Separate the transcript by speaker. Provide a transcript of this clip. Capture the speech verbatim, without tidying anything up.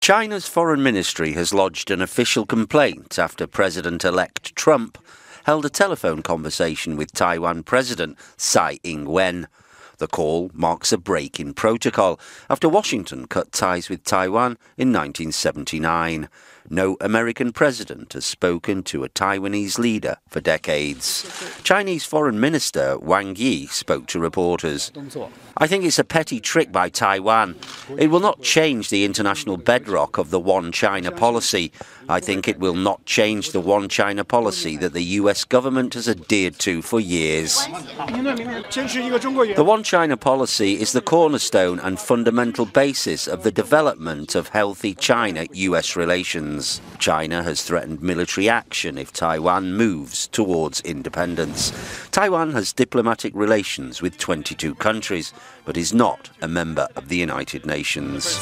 Speaker 1: China's foreign ministry has lodged an official complaint after President-elect Trump held a telephone conversation with Taiwan President Tsai Ing-wen. The call marks a break in protocol after Washington cut ties with Taiwan in nineteen seventy-nine. No American president has spoken to a Taiwanese leader for decades. Chinese Foreign Minister Wang Yi spoke to reporters. "I think it's a petty trick by Taiwan. It will not change the international bedrock of the One China policy. I think it will not change the One China policy that the U S government has adhered to for years." The One China policy is the cornerstone and fundamental basis of the development of healthy China-U S relations. China has threatened military action if Taiwan moves towards independence. Taiwan has diplomatic relations with twenty-two countries, but is not a member of the United Nations.